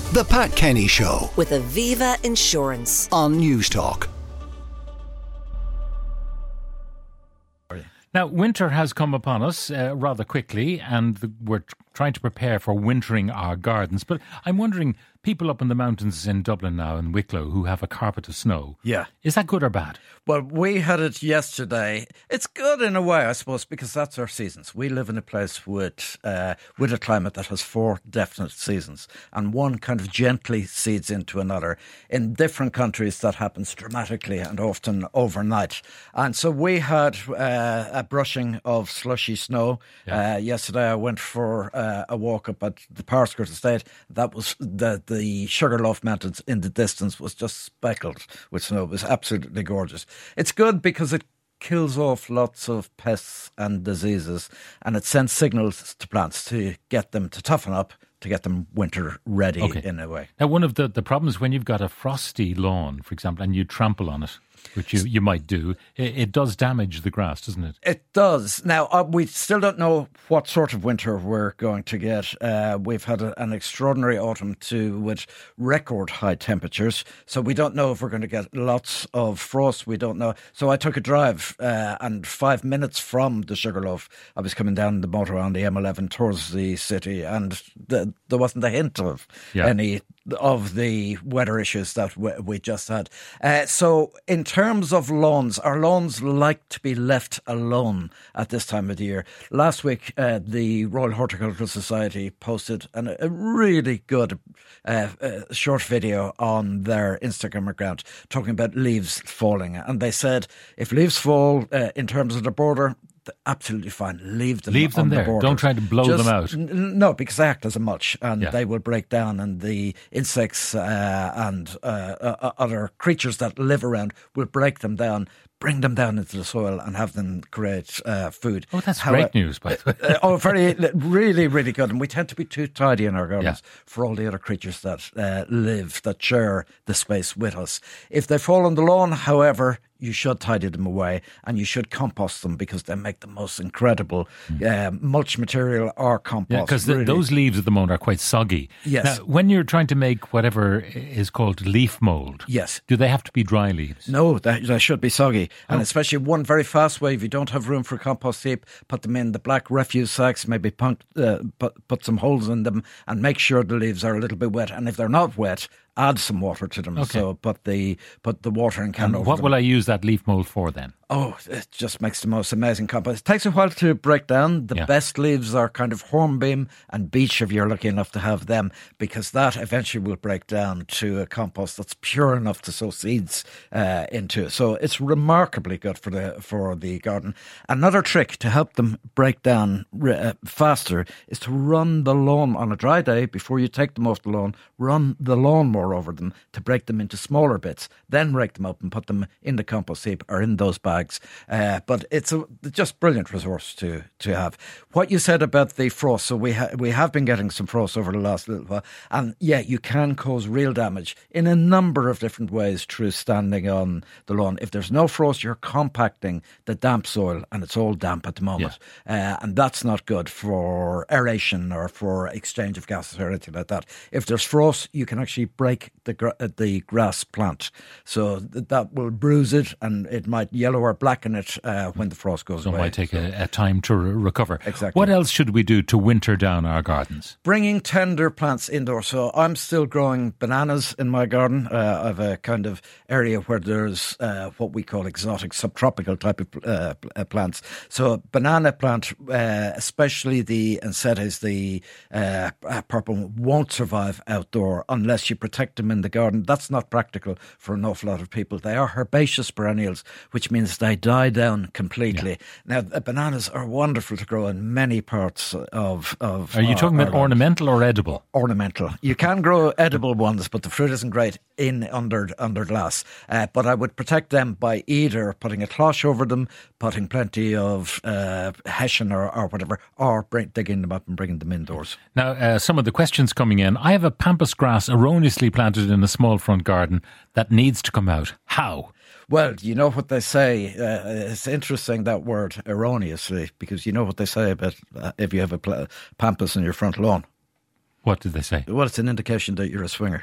The Pat Kenny Show with Aviva Insurance on Newstalk. Now, winter has come upon us rather quickly, and we're trying to prepare for wintering our gardens. But I'm wondering, people up in the mountains in Dublin now, in Wicklow, who have a carpet of snow. Yeah. Is that good or bad? Well, we had it yesterday. It's good in a way, I suppose, because that's our seasons. We live in a place with a climate that has 4 definite seasons, and one kind of gently seeds into another. In different countries, that happens dramatically and often overnight. And so we had a brushing of slushy snow. Yeah. Yesterday, I went for a walk up at the Parscott Estate. That was the Sugarloaf Mountains in the distance was just speckled with snow. It was absolutely gorgeous. It's good because it kills off lots of pests and diseases, and it sends signals to plants to get them to toughen up, to get them winter ready in a way. Now, one of the problems when you've got a frosty lawn, for example, and you trample on it, which you might do, it does damage the grass, doesn't it? It does. Now, we still don't know what sort of winter we're going to get. We've had an extraordinary autumn too, with record high temperatures. So we don't know if we're going to get lots of frost. We don't know. So I took a drive, and 5 minutes from the Sugarloaf, I was coming down the motor on the M11 towards the city, and there wasn't a hint of any of the weather issues that we just had. So in terms of lawns, our lawns like to be left alone at this time of the year. Last week, the Royal Horticultural Society posted a really good short video on their Instagram account talking about leaves falling. And they said if leaves fall in terms of the border, absolutely fine. Leave them there. The Don't try to blow them out. No, because they act as a mulch, and they will break down, and the insects and other creatures that live around will break them down, bring them down into the soil and have them create food. Oh, that's great news, by the way. Really, really good. And we tend to be too tidy in our gardens for all the other creatures that that share the space with us. If they fall on the lawn, however, you should tidy them away, and you should compost them because they make the most incredible mulch material or compost. Yeah, because those leaves at the moment are quite soggy. Yes. Now, when you're trying to make whatever is called leaf mould, yes, do they have to be dry leaves? No, they should be soggy. And especially one very fast way, if you don't have room for a compost heap, put them in the black refuse sacks, maybe put some holes in them, and make sure the leaves are a little bit wet. And if they're not wet, add some water to them. Okay. So put the watering can over them. What will I use that leaf mould for then? Oh, it just makes the most amazing compost. It takes a while to break down. The best leaves are kind of hornbeam and beech, if you're lucky enough to have them, because that eventually will break down to a compost that's pure enough to sow seeds into. So it's remarkably good for the garden. Another trick to help them break down faster is to run the lawn on a dry day before you take them off the lawn. Run the lawnmower over them to break them into smaller bits. Then rake them up and put them in the compost heap or in those bags. But it's a just brilliant resource to have. What you said about the frost, so we have been getting some frost over the last little while, and you can cause real damage in a number of different ways through standing on the lawn. If there's no frost, you're compacting the damp soil, and it's all damp at the moment, and that's not good for aeration or for exchange of gases or anything like that. If there's frost, you can actually break the grass plant, so that will bruise it, and it might yellow or blacken it when the frost goes away. So it might take a time to recover. Exactly. What else should we do to winter down our gardens? Bringing tender plants indoors. So I'm still growing bananas in my garden. I have a kind of area where there's what we call exotic subtropical type of plants. So banana plant, especially the Encetes, the purple one, won't survive outdoor unless you protect them in the garden. That's not practical for an awful lot of people. They are herbaceous perennials, which means they die down completely. Now, bananas are wonderful to grow in many parts of Are you talking about ornamental or edible? Ornamental. You can grow edible ones, but the fruit isn't great under glass. But I would protect them by either putting a cloche over them, putting plenty of hessian or whatever, or digging them up and bringing them indoors. Now, some of the questions coming in. I have a pampas grass erroneously planted in a small front garden that needs to come out. How? Well, you know what they say. It's interesting, that word, erroneously, because you know what they say about if you have a pampas in your front lawn. What did they say? Well, it's an indication that you're a swinger.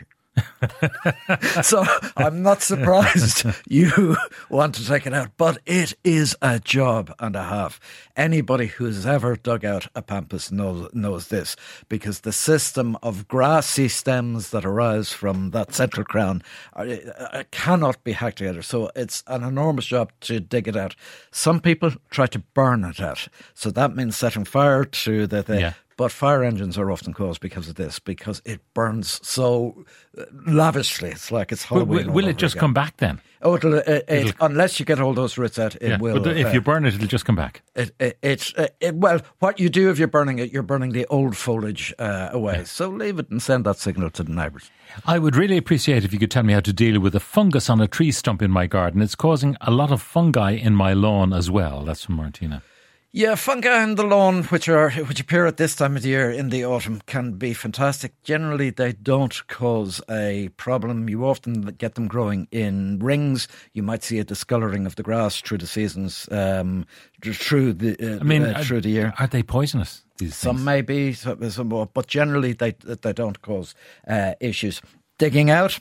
So I'm not surprised you want to take it out, but it is a job and a half. Anybody who's ever dug out a pampas knows this, because the system of grassy stems that arise from that central crown cannot be hacked together. So it's an enormous job to dig it out. Some people try to burn it out, so that means setting fire to the thing. Yeah. But fire engines are often caused because of this, because it burns so lavishly. It's like it's Halloween. Will it just come back then? Oh, it'll unless you get all those roots out, it will. But if you burn it, it'll just come back. Well, what you do if you're burning it, you're burning the old foliage away. Yeah. So leave it and send that signal to the neighbours. I would really appreciate if you could tell me how to deal with a fungus on a tree stump in my garden. It's causing a lot of fungi in my lawn as well. That's from Martina. Yeah, fungi in the lawn, which appear at this time of the year in the autumn, can be fantastic. Generally, they don't cause a problem. You often get them growing in rings. You might see a discolouring of the grass through the seasons, through the year. Are they poisonous? Some may be, some more, but generally they don't cause issues. Digging out.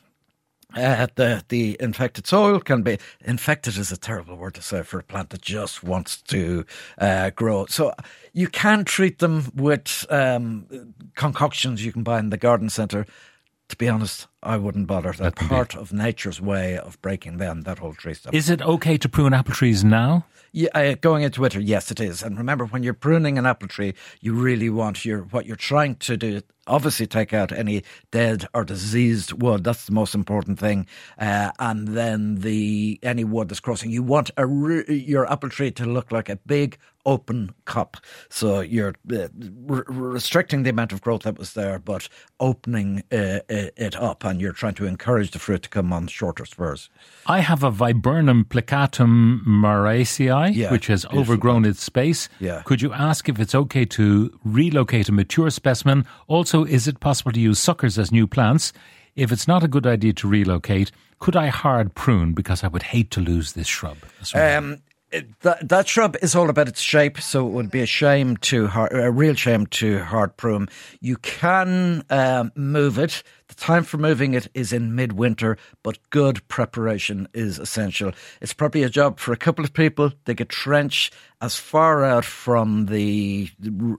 The infected soil can be... Infected is a terrible word to say for a plant that just wants to grow. So you can treat them with concoctions you can buy in the garden centre. To be honest, I wouldn't bother. They're part of nature's way of breaking down that whole tree stuff. Is it okay to prune apple trees now? Yeah, going into winter, yes, it is. And remember, when you're pruning an apple tree, you really want what you're trying to do, obviously take out any dead or diseased wood. That's the most important thing. And then any wood that's crossing. You want your apple tree to look like a big open cup. So you're restricting the amount of growth that was there, but opening it up, and you're trying to encourage the fruit to come on shorter spurs. I have a Viburnum plicatum maraceae, which has overgrown its space. Yeah. Could you ask if it's okay to relocate a mature specimen? Also, is it possible to use suckers as new plants? If it's not a good idea to relocate, could I hard prune? Because I would hate to lose this shrub. That shrub is all about its shape, so it would be a real shame to hard prune. You can move it. The time for moving it is in midwinter, but good preparation is essential. It's probably a job for a couple of people. Dig a trench as far out from the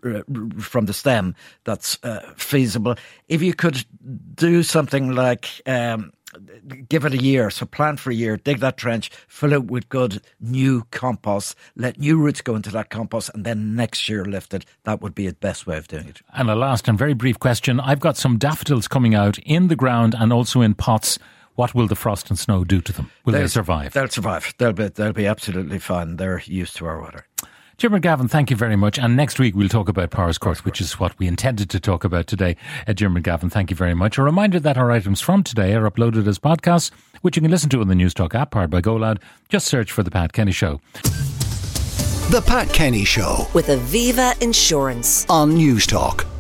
stem that's feasible. If you could do something like... give it a year, so plan for a year, dig that trench, fill it with good new compost, let new roots go into that compost, and then next year lift it. That would be the best way of doing it. And a last and very brief question. I've got some daffodils coming out in the ground and also in pots. What will the frost and snow do to them? Will they survive? They'll survive. They'll be absolutely fine. They're used to our weather. Jim Gavin, thank you very much. And next week we'll talk about Powers Court, which is what we intended to talk about today. Jim Gavin, thank you very much. A reminder that our items from today are uploaded as podcasts, which you can listen to in the News Talk app, powered by GoLoud. Just search for The Pat Kenny Show. The Pat Kenny Show. With Aviva Insurance. On News Talk.